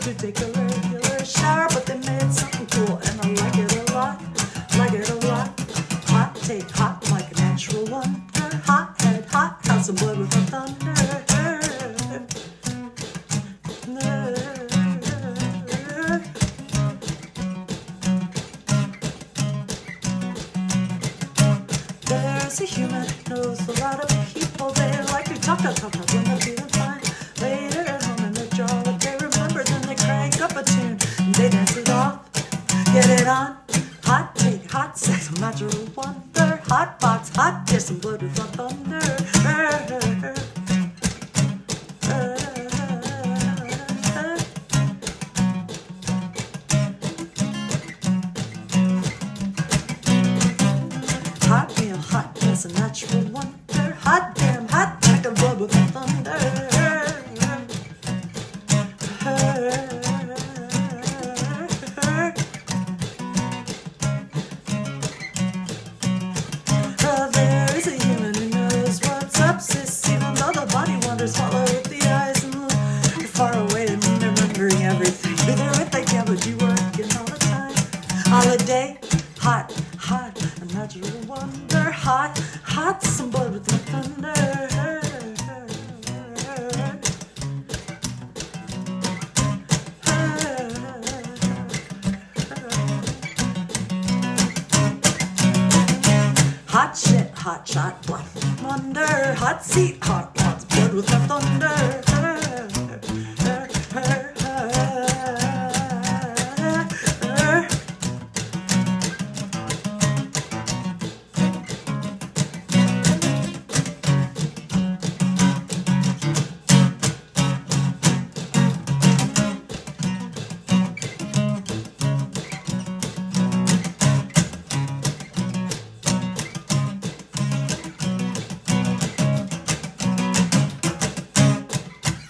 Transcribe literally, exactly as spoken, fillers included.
to take a regular shower, but they made something cool, and I like it a lot, like it a lot. Hot take hot like a natural wonder. Hot head, hot, have some blood with the thunder. There's a human who knows a lot of people. They like to talk, talk, talk, talk when they're feeling fine. Later at home in their jolly, they remember, then they crank up a tune and they dance it off, get it on. Hot take, hot sex, natural wonder. Hot box, hot kiss, and blood with the thunder. Hot meal, hot kiss, a natural wonder. Hot damn, hot check, and blood with the thunder. There is a human who knows what's up, sis. Even though the body wanders, follow with the eyes and look. You're far away and remembering everything. You're there with the camera, but you working all the time. Holiday, hot, hot, a natural wonder. Hot, hot, some blood with the thunder. Hot shit, hot shot, blood, wonder. Hot seat, hot pots, blood with the thunder.